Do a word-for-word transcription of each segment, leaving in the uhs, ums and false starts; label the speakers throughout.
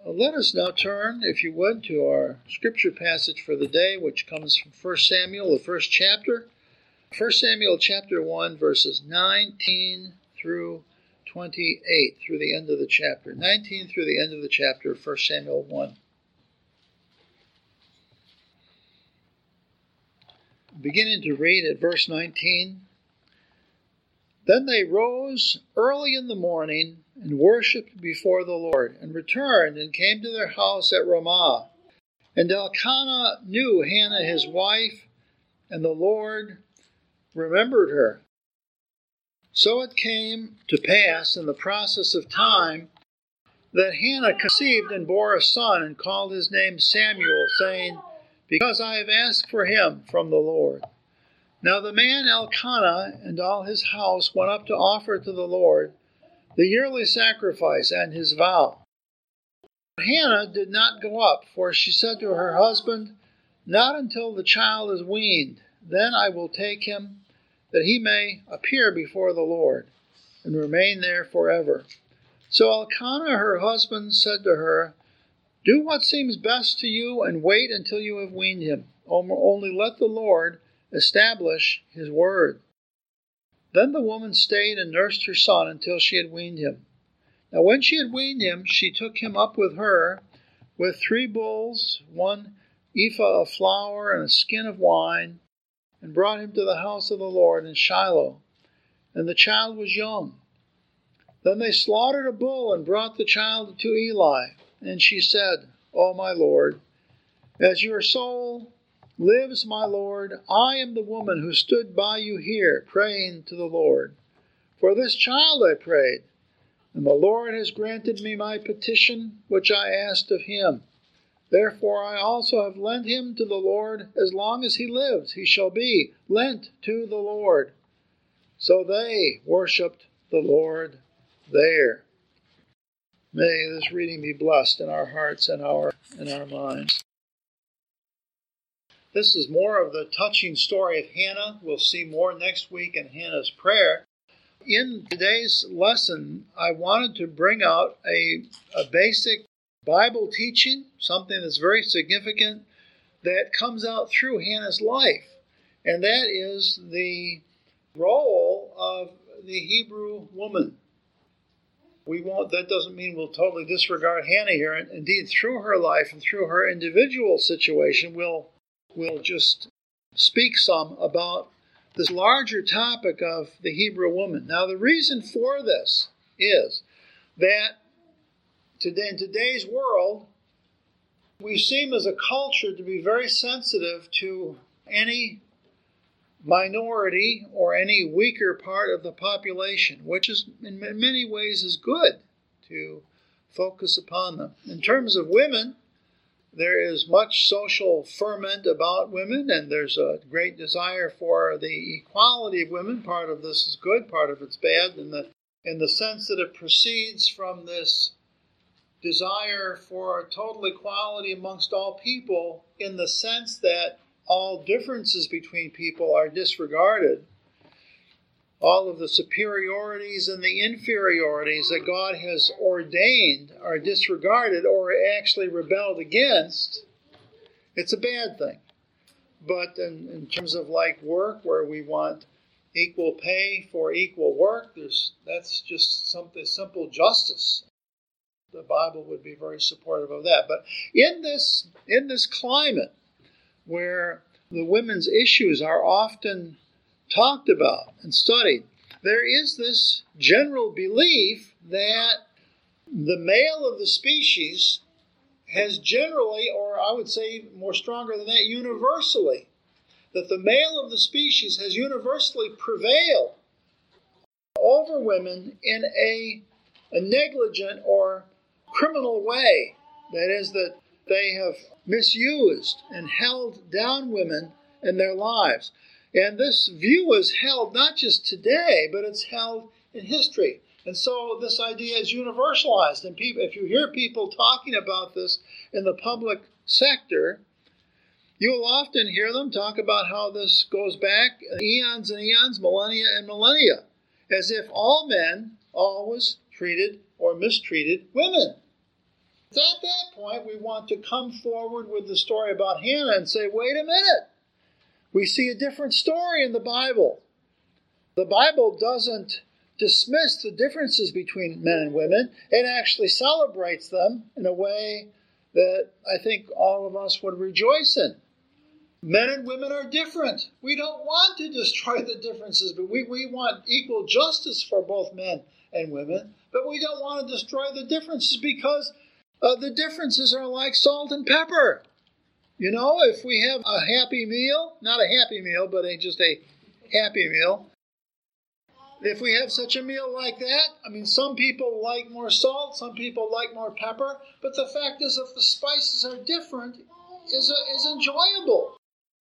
Speaker 1: Let us now turn, if you would, to our scripture passage for the day, which comes from First Samuel, the first chapter. First Samuel chapter one, verses nineteen through twenty-eight, through the end of the chapter. nineteen through the end of the chapter, First Samuel one. Beginning to read at verse nineteen. Then they rose early in the morning and worshipped before the Lord, and returned and came to their house at Ramah. And Elkanah knew Hannah his wife, and the Lord remembered her. So it came to pass in the process of time that Hannah conceived and bore a son, and called his name Samuel, saying, Because I have asked for him from the Lord. Now the man Elkanah and all his house went up to offer to the Lord the yearly sacrifice and his vow. Hannah did not go up, for she said to her husband, Not until the child is weaned, then I will take him, that he may appear before the Lord, and remain there forever. So Elkanah her husband said to her, Do what seems best to you, and wait until you have weaned him. Only let the Lord establish his word. Then the woman stayed and nursed her son until she had weaned him. Now when she had weaned him, she took him up with her, with three bulls, one ephah of flour, and a skin of wine, and brought him to the house of the Lord in Shiloh. And the child was young. Then they slaughtered a bull and brought the child to Eli. And she said, O my Lord, as your soul lives, my Lord, I am the woman who stood by you here, praying to the Lord. For this child I prayed, and the Lord has granted me my petition, which I asked of him. Therefore I also have lent him to the Lord. As long as he lives, he shall be lent to the Lord. So they worshipped the Lord there. May this reading be blessed in our hearts and our in our minds. This is more of the touching story of Hannah. We'll see more next week in Hannah's prayer. In today's lesson, I wanted to bring out a, a basic Bible teaching, something that's very significant, that comes out through Hannah's life. And that is the role of the Hebrew woman. We won't, that doesn't mean we'll totally disregard Hannah here. And indeed, through her life and through her individual situation, we'll, we'll just speak some about this larger topic of the Hebrew woman. Now, the reason for this is that today, in today's world, we seem as a culture to be very sensitive to any minority or any weaker part of the population, which is in many ways is good to focus upon them. In terms of women, there is much social ferment about women, and there's a great desire for the equality of women. Part of this is good, part of it's bad, in the, in the sense that it proceeds from this desire for total equality amongst all people, in the sense that all differences between people are disregarded. All of the superiorities and the inferiorities that God has ordained are disregarded or actually rebelled against. It's a bad thing. But in, in terms of like work, where we want equal pay for equal work, there's that's just something simple justice. The Bible would be very supportive of that. But in this in this climate where the women's issues are often talked about and studied, there is this general belief that the male of the species has generally, or I would say more stronger than that, universally, that the male of the species has universally prevailed over women in a, a negligent or criminal way. That is, that they have misused and held down women in their lives. And this view is held not just today, but it's held in history. And so this idea is universalized. And people, if you hear people talking about this in the public sector, you will often hear them talk about how this goes back eons and eons, millennia and millennia, as if all men always treated or mistreated women. It's not that point, we want to come forward with the story about Hannah and say, wait a minute. We see a different story in the Bible. The Bible doesn't dismiss the differences between men and women. It actually celebrates them in a way that I think all of us would rejoice in. Men and women are different. We don't want to destroy the differences, but we, we want equal justice for both men and women. But we don't want to destroy the differences because uh, the differences are like salt and pepper. You know, if we have a happy meal, not a happy meal, but a, just a happy meal, if we have such a meal like that, I mean, some people like more salt, some people like more pepper, but the fact is if the spices are different, is, uh, is enjoyable.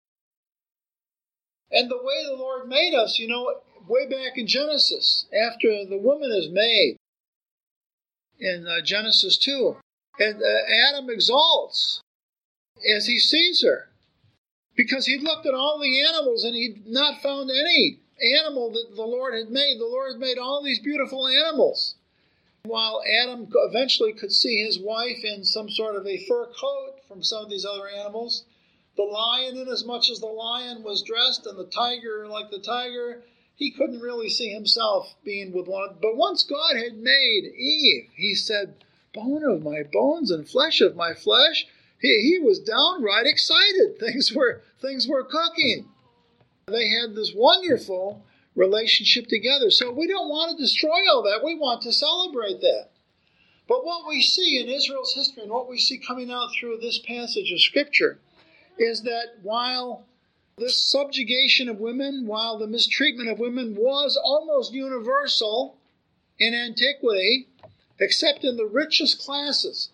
Speaker 1: And the way the Lord made us, you know, way back in Genesis, after the woman is made, in uh, Genesis two, and uh, Adam exalts as he sees her, because he looked at all the animals and he'd not found any animal that the Lord had made. The Lord had made all these beautiful animals. While Adam eventually could see his wife in some sort of a fur coat from some of these other animals, the lion, inasmuch as the lion was dressed, and the tiger like the tiger, he couldn't really see himself being with one. But once God had made Eve, he said, bone of my bones and flesh of my flesh. He, he was downright excited. Things were, things were cooking. They had this wonderful relationship together. So we don't want to destroy all that. We want to celebrate that. But what we see in Israel's history and what we see coming out through this passage of Scripture is that while this subjugation of women, while the mistreatment of women was almost universal in antiquity, except in the richest classes.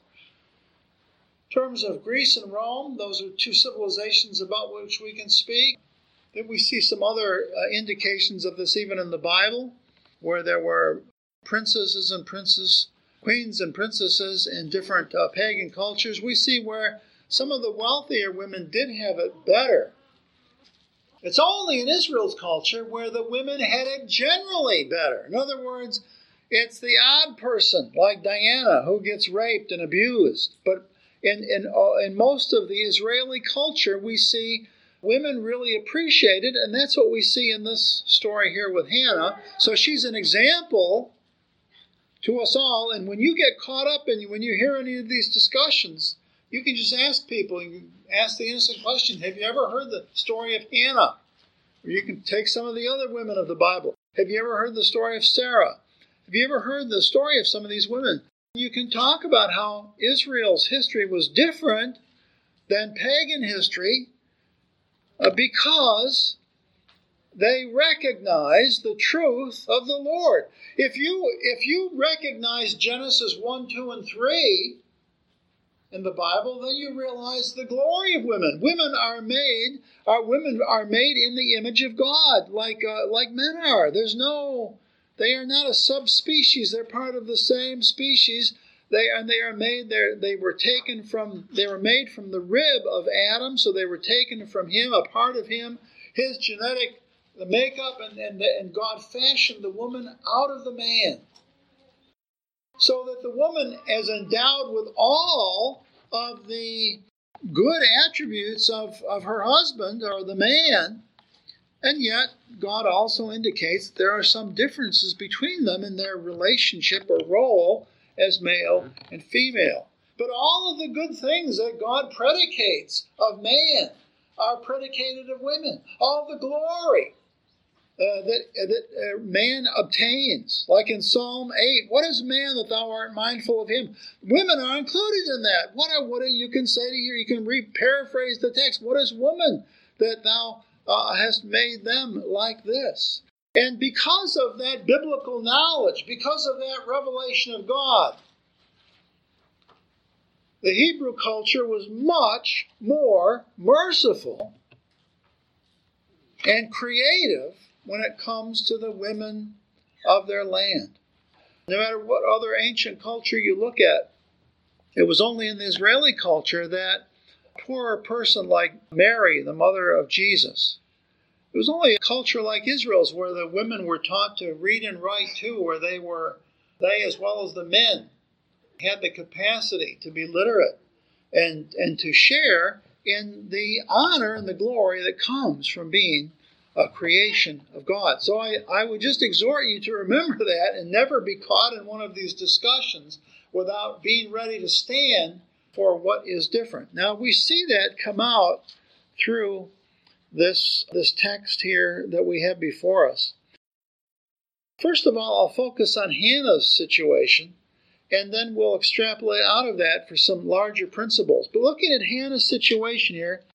Speaker 1: In terms of Greece and Rome, those are two civilizations about which we can speak. Then we see some other uh, indications of this even in the Bible, where there were princesses and princes, queens and princesses in different uh, pagan cultures. We see where some of the wealthier women did have it better. It's only in Israel's culture where the women had it generally better. In other words, it's the odd person, like Diana, who gets raped and abused. But in, in, uh, in most of the Israeli culture, we see women really appreciate it, and that's what we see in this story here with Hannah. So she's an example to us all, and when you get caught up in, when you hear any of these discussions, you can just ask people, you can ask the innocent question, have you ever heard the story of Hannah? Or you can take some of the other women of the Bible. Have you ever heard the story of Sarah? Have you ever heard the story of some of these women? You can talk about how Israel's history was different than pagan history uh, because they recognize the truth of the Lord. If you, if you recognize Genesis one, two, and three in the Bible, then you realize the glory of women. Women are made, our women are made in the image of God, like uh, like men are. There's no, they are not a subspecies. They're part of the same species. They and they are made. They they were taken from. They were made from the rib of Adam, so they were taken from him, a part of him, his genetic the makeup, and and and God fashioned the woman out of the man, so that the woman is endowed with all of the good attributes of, of her husband or the man, and yet God also indicates that there are some differences between them in their relationship or role as male and female. But all of the good things that God predicates of man are predicated of women. All the glory Uh, that, that uh, man obtains. Like in Psalm eight, what is man that thou art mindful of him? Women are included in that. What, are, what are, you can say to you, you can re-paraphrase the text, what is woman that thou uh, hast made them like this? And because of that biblical knowledge, because of that revelation of God, the Hebrew culture was much more merciful and creative when it comes to the women of their land. No matter what other ancient culture you look at, it was only in the Israeli culture that a poorer person like Mary, the mother of Jesus, it was only a culture like Israel's where the women were taught to read and write too, where they were, they as well as the men, had the capacity to be literate. and, and to share in the honor and the glory that comes from being a creation of God. So I, I would just exhort you to remember that and never be caught in one of these discussions without being ready to stand for what is different. Now we see that come out through this, this text here that we have before us. First of all, I'll focus on Hannah's situation, and then we'll extrapolate out of that for some larger principles. But looking at Hannah's situation here,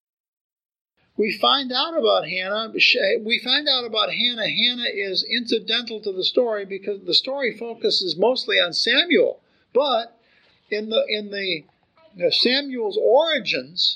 Speaker 1: we find out about Hannah. We find out about Hannah. Hannah is incidental to the story because the story focuses mostly on Samuel. But in the in the you know, Samuel's origins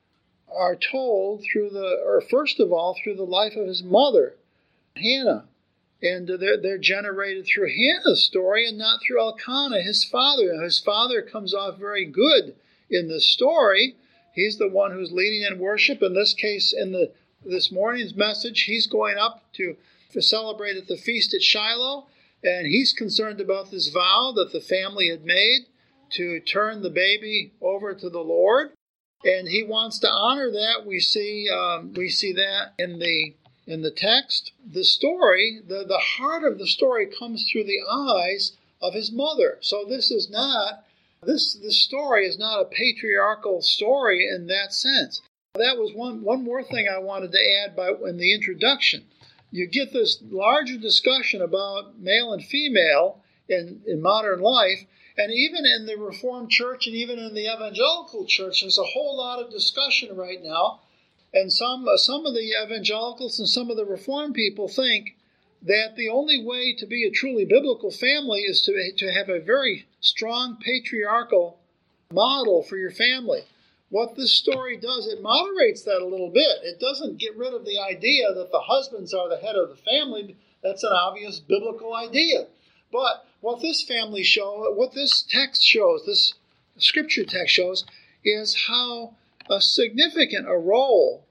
Speaker 1: are told through the, or first of all, through the life of his mother, Hannah. And they're, they're generated through Hannah's story and not through Elkanah, his father. His father comes off very good in the story. He's the one who's leading in worship. In this case, in the this morning's message, he's going up to, to celebrate at the feast at Shiloh, and he's concerned about this vow that the family had made to turn the baby over to the Lord, and he wants to honor that. We see um, we see that in the in the text. The story, the, the heart of the story comes through the eyes of his mother. So this is not This this story is not a patriarchal story in that sense. That was one, one more thing I wanted to add by in the introduction. You get this larger discussion about male and female in, in modern life, and even in the Reformed Church and even in the Evangelical Church, there's a whole lot of discussion right now. And some, some of the evangelicals and some of the Reformed people think that the only way to be a truly biblical family is to, to have a very strong patriarchal model for your family. What this story does, it moderates that a little bit. It doesn't get rid of the idea that the husbands are the head of the family. That's an obvious biblical idea. But what this family show, what this text shows, this scripture text shows, is how a significant a role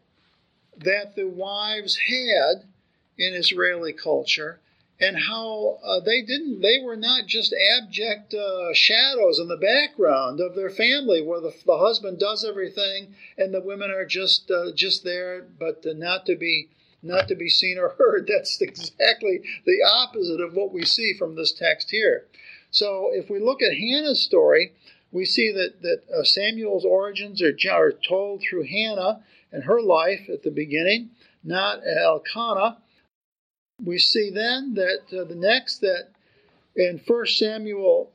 Speaker 1: that the wives had in Israeli culture, and how uh, they didn't, they were not just abject uh, shadows in the background of their family, where the, the husband does everything and the women are just uh, just there, but uh, not to be not to be seen or heard. That's exactly the opposite of what we see from this text here. So, if we look at Hannah's story, we see that that uh, Samuel's origins are, are told through Hannah and her life at the beginning, not Elkanah. We see then that uh, the next that in First Samuel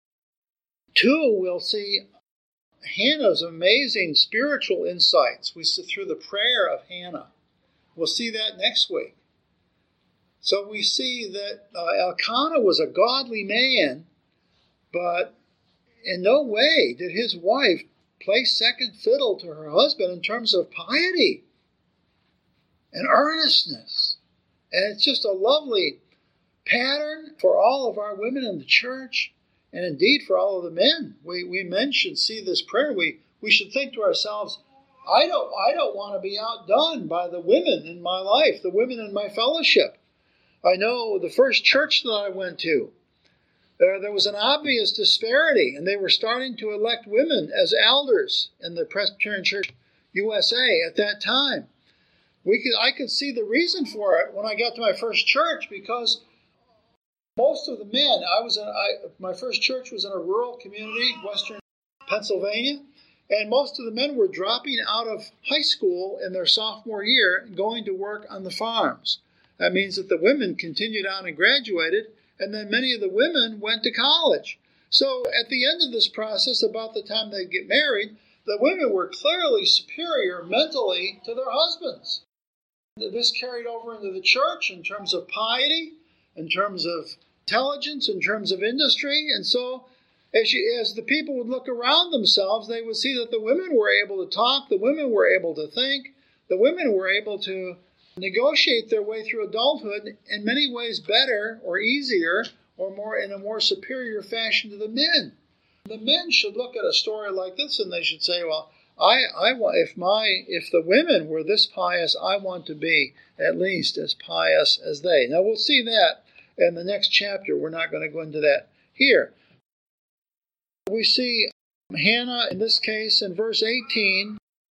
Speaker 1: two, we'll see Hannah's amazing spiritual insights. We see through the prayer of Hannah. We'll see that next week. So we see that uh, Elkanah was a godly man, but in no way did his wife play second fiddle to her husband in terms of piety and earnestness. And it's just a lovely pattern for all of our women in the church, and indeed for all of the men. We we men should see this prayer. We we should think to ourselves, I don't I don't want to be outdone by the women in my life, the women in my fellowship. I know the first church that I went to, there, there was an obvious disparity, and they were starting to elect women as elders in the Presbyterian Church U S A at that time. We could, I could see the reason for it when I got to my first church, because most of the men, I was in, I, my first church was in a rural community, western Pennsylvania, and most of the men were dropping out of high school in their sophomore year and going to work on the farms. That means that the women continued on and graduated, and then many of the women went to college. So at the end of this process, about the time they get married, the women were clearly superior mentally to their husbands. This carried over into the church in terms of piety, in terms of intelligence, in terms of industry. And so as, you, as the people would look around themselves, they would see that the women were able to talk, the women were able to think, the women were able to negotiate their way through adulthood in many ways better or easier or more in a more superior fashion to the men. The men should look at a story like this and they should say, well, I, I want, if my, if the women were this pious, I want to be at least as pious as they. Now we'll see that in the next chapter. We're not going to go into that here. We see Hannah, in this case, in verse eighteen,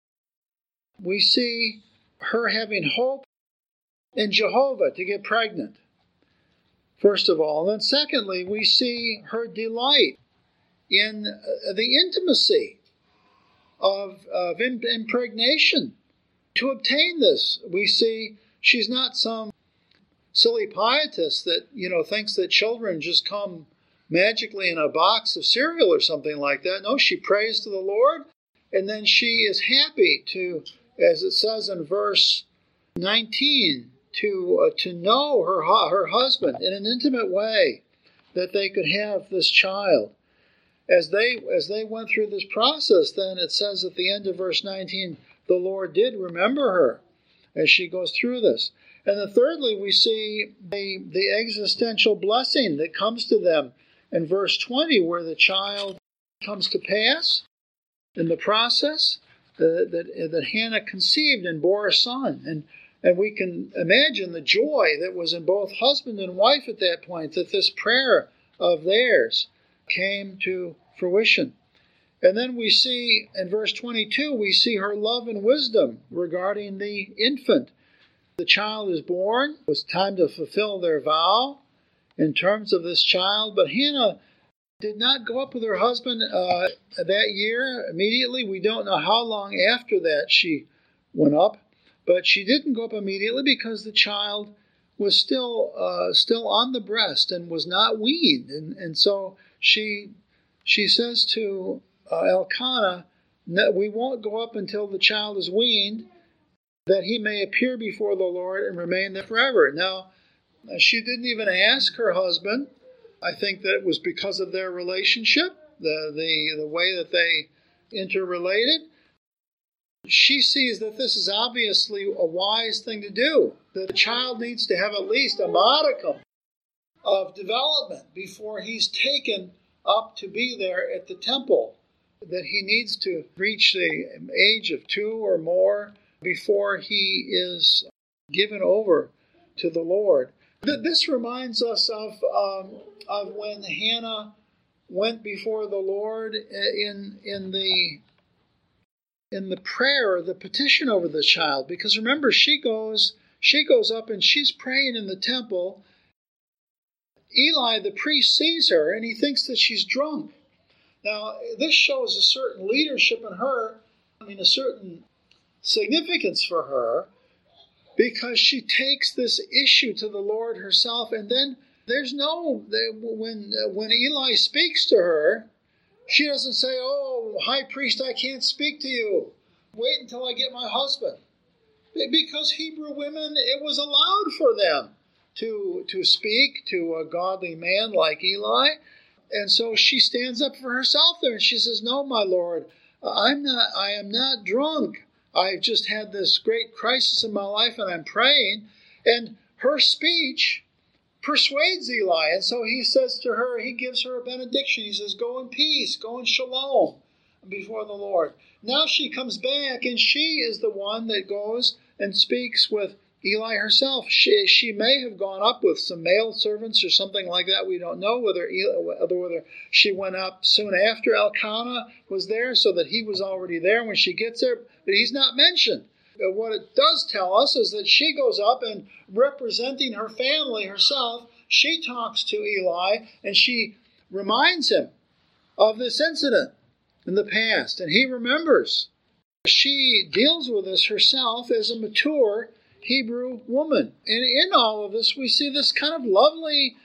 Speaker 1: we see her having hope in Jehovah to get pregnant, first of all. And then secondly, we see her delight in the intimacy of, of impregnation. To obtain this, we see she's not some silly pietist that, you know, thinks that children just come magically in a box of cereal or something like that. No, she prays to the Lord, and then she is happy to, as it says in verse nineteen, to uh, to know her her husband in an intimate way, that they could have this child. As they as they went through this process, then it says at the end of verse nineteen, the Lord did remember her as she goes through this. And then thirdly, we see the, the existential blessing that comes to them in verse twenty, where the child comes to pass in the process, uh, that, that Hannah conceived and bore a son. And, and we can imagine the joy that was in both husband and wife at that point, that this prayer of theirs came to fruition. And then we see in verse twenty-two, we see her love and wisdom regarding the infant. The child is born. It was time to fulfill their vow in terms of this child. But Hannah did not go up with her husband uh, that year immediately. We don't know how long after that she went up. But she didn't go up immediately because the child was still uh, still on the breast and was not weaned. And, and so she she says to uh, Elkanah, we won't go up until the child is weaned, that he may appear before the Lord and remain there forever. Now, she didn't even ask her husband. I think that it was because of their relationship, the, the, the way that they interrelated. She sees that this is obviously a wise thing to do, that the child needs to have at least a modicum of development before he's taken up to be there at the temple, that he needs to reach the age of two or more before he is given over to the Lord. This reminds us of, um, of when Hannah went before the Lord in, in the in the prayer, the petition over the child. Because remember, she goes, she goes up and she's praying in the temple. Eli, the priest, sees her and he thinks that she's drunk. Now, this shows a certain leadership in her, I mean, a certain significance for her, because she takes this issue to the Lord herself. And then there's no, when, when Eli speaks to her, she doesn't say, oh, high priest, I can't speak to you. Wait until I get my husband. Because Hebrew women, it was allowed for them to, to speak to a godly man like Eli. And so she stands up for herself there and she says, no, my Lord, I'm not, I am not drunk. I've just had this great crisis in my life and I'm praying. And her speech persuades Eli. And so he says to her, he gives her a benediction. He says, go in peace, go in shalom before the Lord. Now she comes back and she is the one that goes and speaks with Eli herself. She, she may have gone up with some male servants or something like that. We don't know whether, whether she went up soon after Elkanah was there so that he was already there when she gets there. But he's not mentioned. But what it does tell us is that she goes up and representing her family herself, she talks to Eli and she reminds him of this incident in the past. And he remembers. She deals with this herself as a mature Hebrew woman. And in all of this, we see this kind of lovely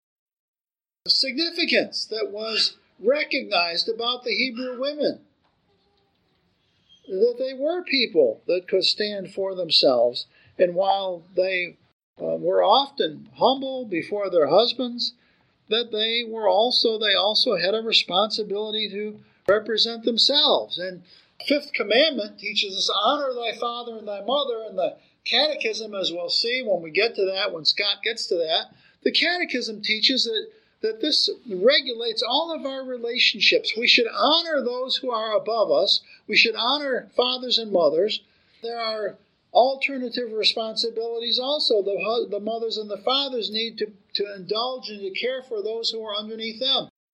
Speaker 1: significance that was recognized about the Hebrew women. That they were people that could stand for themselves. And while they uh, were often humble before their husbands, that they were also, they also had a responsibility to represent themselves. And fifth commandment teaches us, honor thy father and thy mother. And the catechism, as we'll see when we get to that, when Scott gets to that, the catechism teaches that that this regulates all of our relationships. We should honor those who are above us. We should honor fathers and mothers. There are alternative responsibilities also. The, the mothers and the fathers need to, to indulge and to care for those who are underneath them.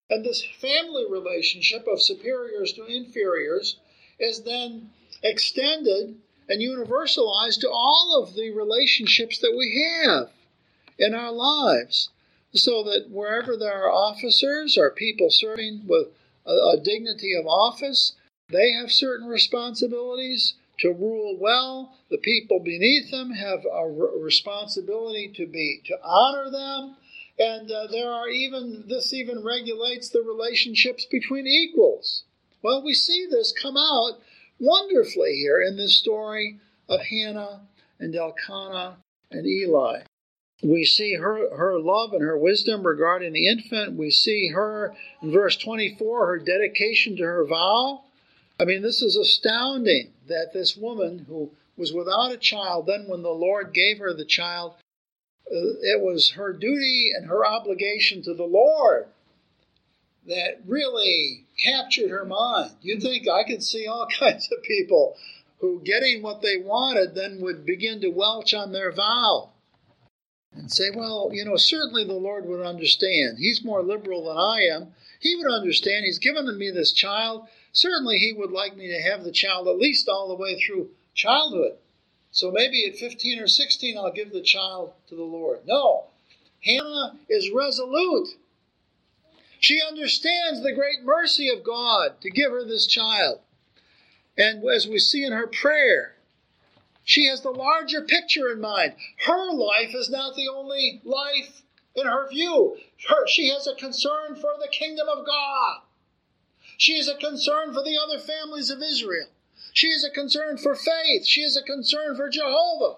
Speaker 1: And this family relationship of superiors to inferiors is then extended and universalized to all of the relationships that we have in our lives, so that wherever there are officers or people serving with a, a dignity of office, they have certain responsibilities to rule well. The people beneath them have a re- responsibility to be to honor them, and uh, there are even this even regulates the relationships between equals. Well, we see this come out wonderfully here in this story of Hannah and Elkanah and Eli. We see her, her love and her wisdom regarding the infant. We see her, in verse twenty-four, her dedication to her vow. I mean, this is astounding that this woman who was without a child, then when the Lord gave her the child, uh, it was her duty and her obligation to the Lord that really captured her mind. You'd think I could see all kinds of people who, getting what they wanted, then would begin to welch on their vow and say, well, you know, certainly the Lord would understand. He's more liberal than I am. He would understand. He's given me this child. Certainly he would like me to have the child at least all the way through childhood. So maybe at fifteen or sixteen, I'll give the child to the Lord. No, Hannah is resolute. She understands the great mercy of God to give her this child. And as we see in her prayer, she has the larger picture in mind. Her life is not the only life in her view. Her, she has a concern for the kingdom of God. She has a concern for the other families of Israel. She has a concern for faith. She has a concern for Jehovah.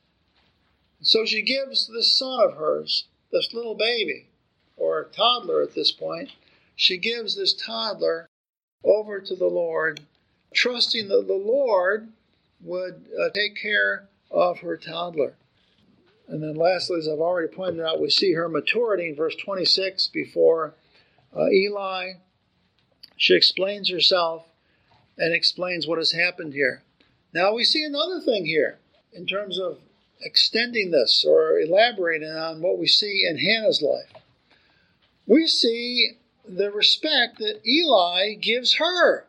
Speaker 1: So she gives this son of hers, this little baby, or toddler at this point, she gives this toddler over to the Lord, trusting that the Lord would uh, take care of her toddler. And then lastly, as I've already pointed out, we see her maturity in verse twenty-six before uh, Eli. She explains herself and explains what has happened here. Now we see another thing here in terms of extending this or elaborating on what we see in Hannah's life. We see the respect that Eli gives her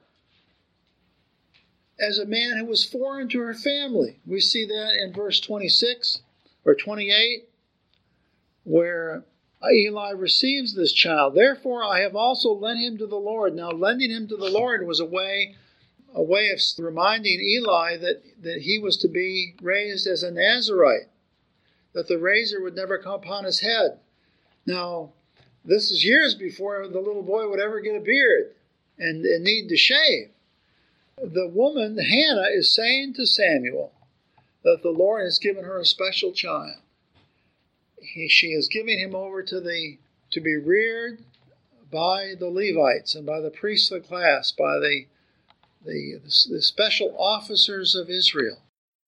Speaker 1: as a man who was foreign to her family. We see that in verse twenty-six or twenty-eight, where Eli receives this child. Therefore, I have also lent him to the Lord. Now, lending him to the Lord was a way, a way of reminding Eli that, that he was to be raised as a Nazirite, that the razor would never come upon his head. Now, this is years before the little boy would ever get a beard and, and need to shave. The woman, Hannah, is saying to Samuel that the Lord has given her a special child. He, she is giving him over to the to be reared by the Levites and by the priestly class, by the, the, the special officers of Israel.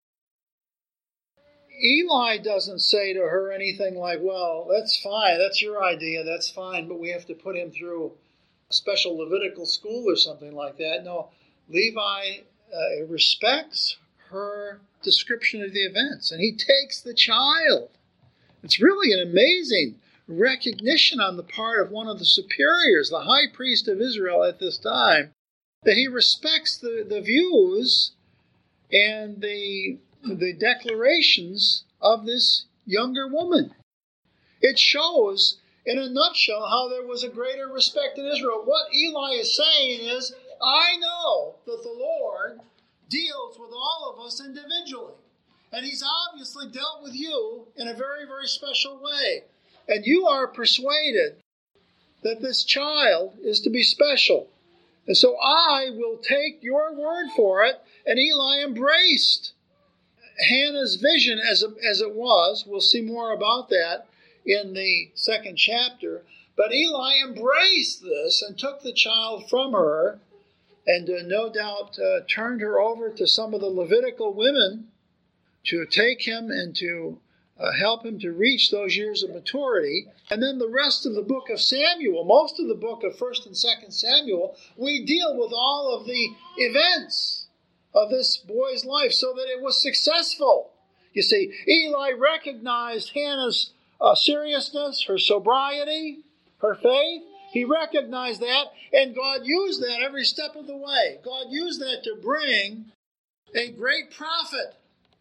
Speaker 1: Eli doesn't say to her anything like, well, that's fine, that's your idea, that's fine, but we have to put him through a special Levitical school or something like that. No, Levi uh, respects her description of the events, and he takes the child. It's really an amazing recognition on the part of one of the superiors, the high priest of Israel at this time, that he respects the, the views and the, the declarations of this younger woman. It shows, in a nutshell, how there was a greater respect in Israel. What Eli is saying is, I know that the Lord deals with all of us individually. And he's obviously dealt with you in a very, very special way. And you are persuaded that this child is to be special. And so I will take your word for it. And Eli embraced Hannah's vision as, as it was. We'll see more about that in the second chapter. But Eli embraced this and took the child from her and uh, no doubt uh, turned her over to some of the Levitical women to take him and to uh, help him to reach those years of maturity. And then the rest of the book of Samuel, most of the book of First and Second Samuel, we deal with all of the events of this boy's life so that it was successful. You see, Eli recognized Hannah's uh, seriousness, her sobriety, her faith, He recognized that, and God used that every step of the way. God used that to bring a great prophet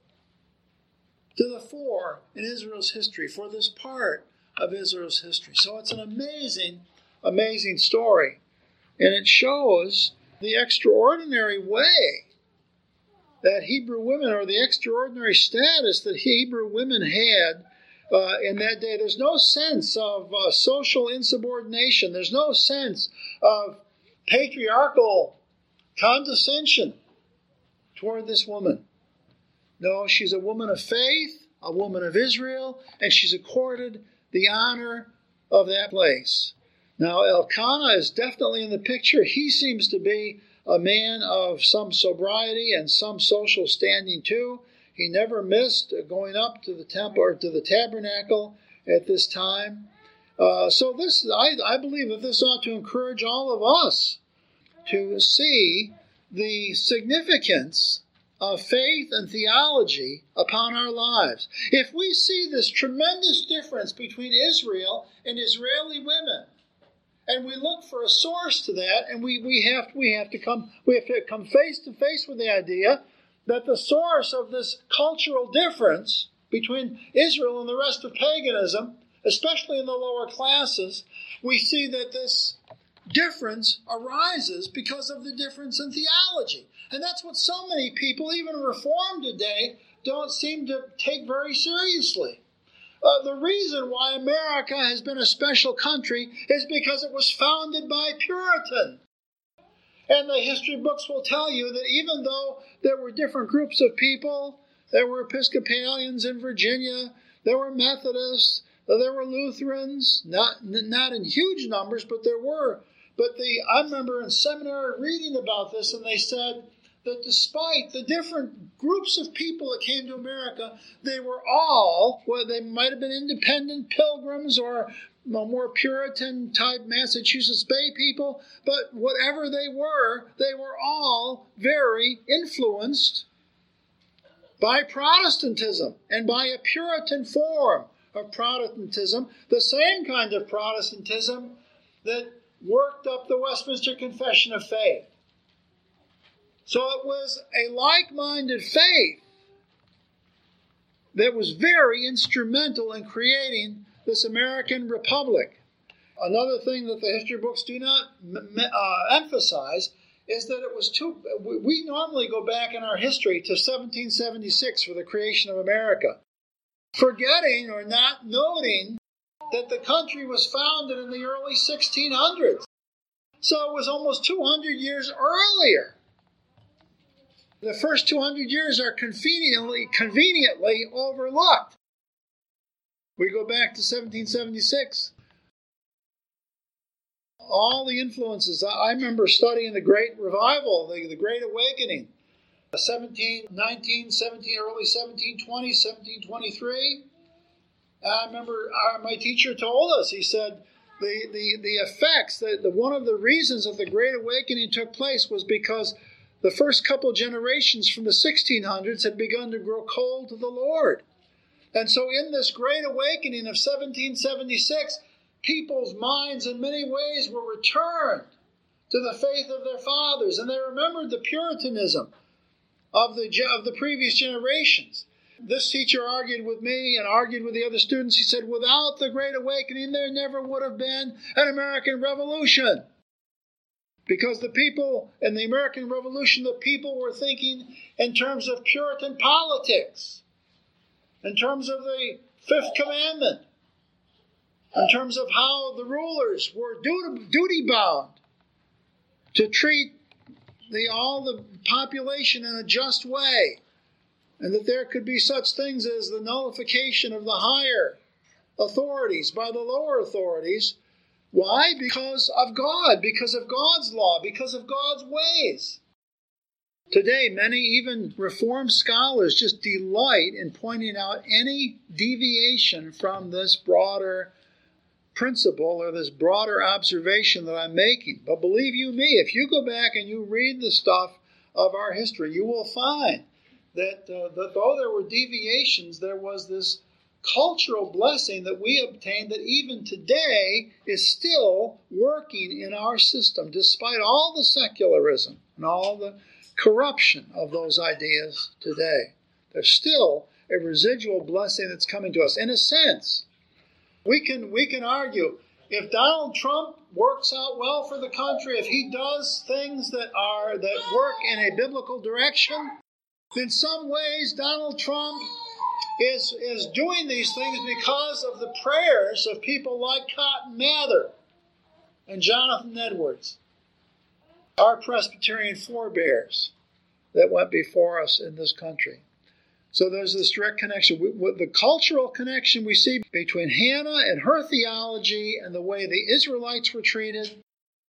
Speaker 1: to the fore in Israel's history, for this part of Israel's history. So it's an amazing, amazing story. And it shows the extraordinary way that Hebrew women, or the extraordinary status that Hebrew women had uh, in that day. There's no sense of uh, social insubordination. There's no sense of patriarchal condescension toward this woman. No, she's a woman of faith, a woman of Israel, and she's accorded the honor of that place. Now, Elkanah is definitely in the picture. He seems to be a man of some sobriety and some social standing too. He never missed going up to the temple or to the tabernacle at this time. Uh, so this, I, I believe that this ought to encourage all of us to see the significance of faith and theology upon our lives. If we see this tremendous difference between Israel and Israeli women, and we look for a source to that, and we, we have we have to come we have to come face to face with the idea that the source of this cultural difference between Israel and the rest of paganism, especially in the lower classes, we see that this difference arises because of the difference in theology. And that's what so many people, even Reformed today, don't seem to take very seriously. Uh, the reason why America has been a special country is because it was founded by Puritans. And the history books will tell you that even though there were different groups of people, there were Episcopalians in Virginia, there were Methodists, there were Lutherans, not not in huge numbers, but there were. But the I remember in seminary reading about this, and they said that despite the different groups of people that came to America, they were all, well, they might have been independent pilgrims or more Puritan-type Massachusetts Bay people, but whatever they were, they were all very influenced by Protestantism and by a Puritan form of Protestantism, the same kind of Protestantism that worked up the Westminster Confession of Faith. So it was a like-minded faith that was very instrumental in creating this American Republic. Another thing that the history books do not uh, emphasize is that it was too... We normally go back in our history to seventeen seventy-six for the creation of America, forgetting or not noting that the country was founded in the early sixteen hundreds. So it was almost two hundred years earlier. The first two hundred years are conveniently, conveniently overlooked. We go back to seventeen seventy-six. All the influences. I remember studying the Great Revival, the, the Great Awakening, seventeen nineteen, seventeen, early seventeen twenty, seventeen twenty-three. I remember our, my teacher told us, he said, the, the, the effects, that the, one of the reasons of the Great Awakening took place was because the first couple generations from the sixteen hundreds had begun to grow cold to the Lord. And so in this Great Awakening of seventeen seventy-six, people's minds in many ways were returned to the faith of their fathers, and they remembered the Puritanism of the, of the previous generations. This teacher argued with me and argued with the other students. He said, without the Great Awakening, there never would have been an American Revolution. Because the people in the American Revolution, the people were thinking in terms of Puritan politics, in terms of the Fifth Commandment, in terms of how the rulers were duty-bound to treat the, all the population in a just way, and that there could be such things as the nullification of the higher authorities by the lower authorities. Why? Because of God, because of God's law, because of God's ways. Today, many even Reformed scholars just delight in pointing out any deviation from this broader principle or this broader observation that I'm making. But believe you me, if you go back and you read the stuff of our history, you will find that, uh, that though there were deviations, there was this cultural blessing that we obtained that even today is still working in our system, despite all the secularism and all the corruption of those ideas today. There's still a residual blessing that's coming to us. In a sense, we can we can argue, if Donald Trump works out well for the country, if he does things that are that work in a biblical direction, in some ways Donald Trump is, is doing these things because of the prayers of people like Cotton Mather and Jonathan Edwards, our Presbyterian forebears that went before us in this country. So there's this direct connection. With the cultural connection we see between Hannah and her theology and the way the Israelites were treated,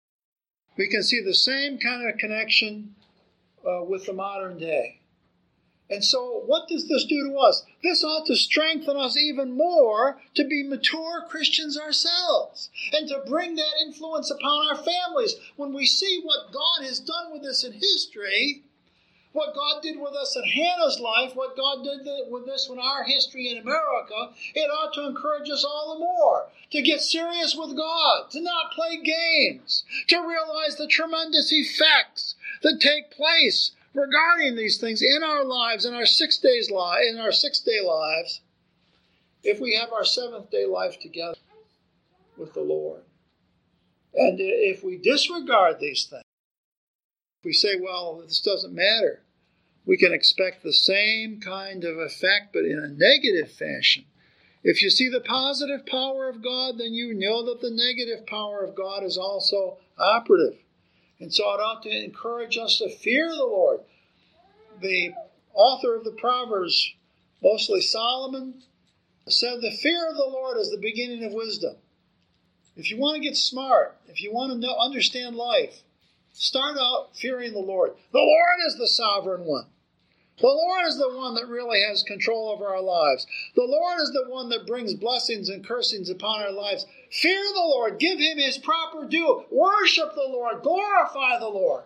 Speaker 1: we can see the same kind of connection uh, with the modern day. And so what does this do to us? This ought to strengthen us even more to be mature Christians ourselves and to bring that influence upon our families. When we see what God has done with us in history, what God did with us in Hannah's life, what God did with us in our history in America, it ought to encourage us all the more to get serious with God, to not play games, to realize the tremendous effects that take place regarding these things in our lives, in our six days li- in our six-day lives, if we have our seventh-day life together with the Lord. And if we disregard these things, if we say, well, this doesn't matter, we can expect the same kind of effect, but in a negative fashion. If you see the positive power of God, then you know that the negative power of God is also operative. And so it ought to encourage us to fear the Lord. The author of the Proverbs, mostly Solomon, said the fear of the Lord is the beginning of wisdom. If you want to get smart, if you want to know, understand life, start out fearing the Lord. The Lord is the sovereign one. The Lord is the one that really has control over our lives. The Lord is the one that brings blessings and cursings upon our lives. Fear the Lord. Give him his proper due. Worship the Lord. Glorify the Lord.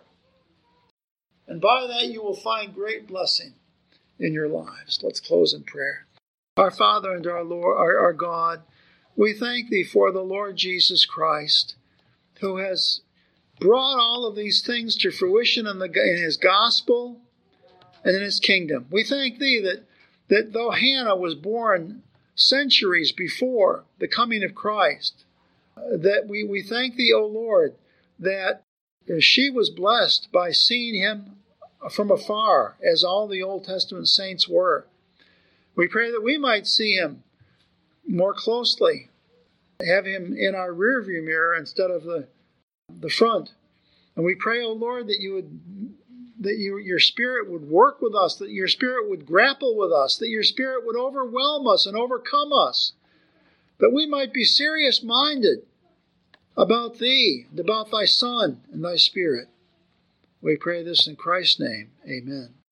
Speaker 1: And by that you will find great blessing in your lives. Let's close in prayer. Our Father and our Lord, our, our God, we thank thee for the Lord Jesus Christ, who has brought all of these things to fruition in, the, in his gospel and in his kingdom. We thank thee that, that though Hannah was born centuries before the coming of Christ, uh, that we, we thank thee, O Lord, that she was blessed by seeing him from afar, as all the Old Testament saints were. We pray that we might see him more closely, have him in our rearview mirror instead of the, the front. And we pray, O Lord, that you would that you, your Spirit would work with us, that your Spirit would grapple with us, that your Spirit would overwhelm us and overcome us, that we might be serious-minded about thee, and about thy Son and thy Spirit. We pray this in Christ's name. Amen.